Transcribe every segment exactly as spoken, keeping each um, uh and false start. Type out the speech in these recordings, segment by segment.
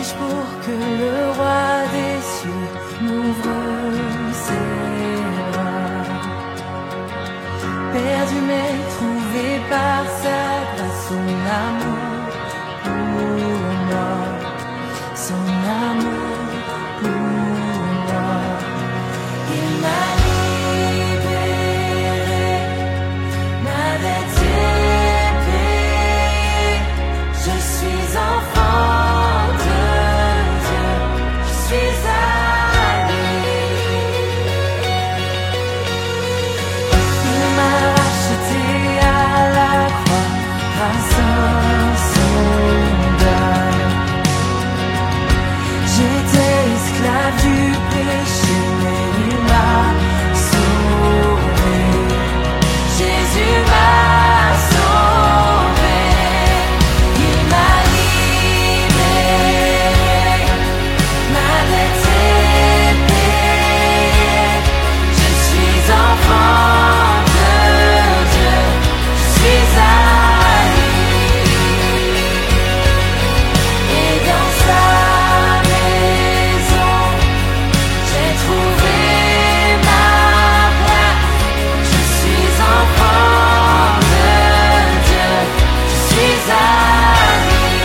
puis-je pour que le roi des cieux m'ouvre ses bras? Perdu mais trouvé par sa grâce, son amour pour moi, son amour pour moi. Il m'a libéré, ma dette est payée. Je suis enfant de Dieu, je suis à lui. Il m'a racheté à la croix grâce à son deuil. J'étais esclave du péché, mais il m'a sauvé. Jésus m'a sauvé. Il m'a libéré, ma dette est payée. Je suis enfant de Dieu, je suis à lui. Et dans sa maison, j'ai trouvé ma place. Je suis enfant de Dieu, je suis à lui.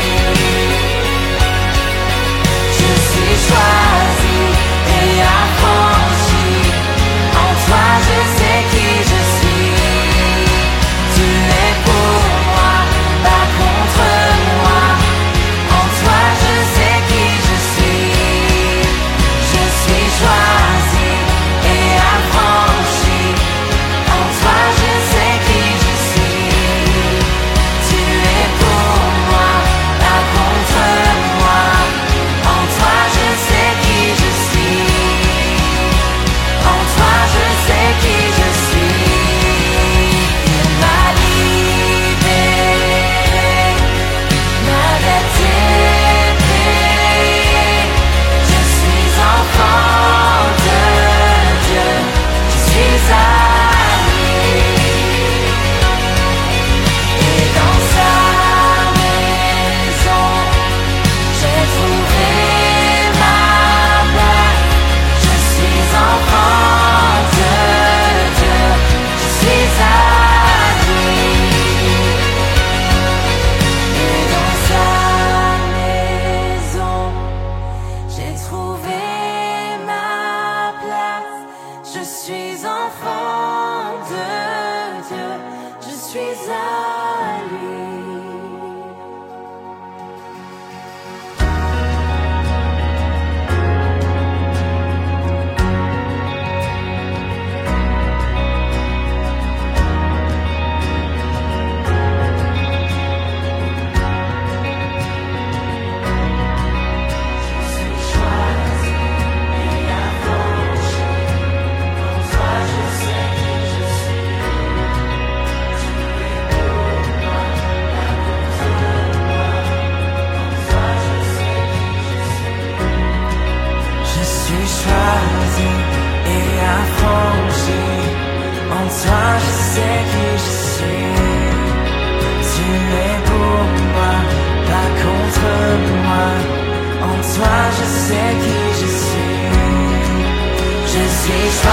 Je suis choisi et affranchi. En toi je sais qui je suis. Tu es pour moi, pas contre moi. En toi je sais qui je suis. Je suis choisi et affranchi. En toi je sais qui je suis. Tu es pour moi, pas contre moi. En toi je sais qui je suis. En toi je sais qui je suis. Il m'a libéré, ma dette est payée. Je suis enfant de Dieu, je suis à lui. Et dans sa maison, j'ai trouvé ma place. Je suis enfant de Dieu, je suis à lui. Et dans sa maison, j'ai trouvé ma place. Je suis enfant de Dieu, je suis à lui. Je suis choisi et affranchi. En toi je sais qui je suis. Tu es pour moi, pas contre moi. En toi je sais qui je suis. Je suis choisi et affranchi. En toi je sais qui je suis. Tu es pour moi, pas contre moi. En toi je sais qui je suis. Je suis choisi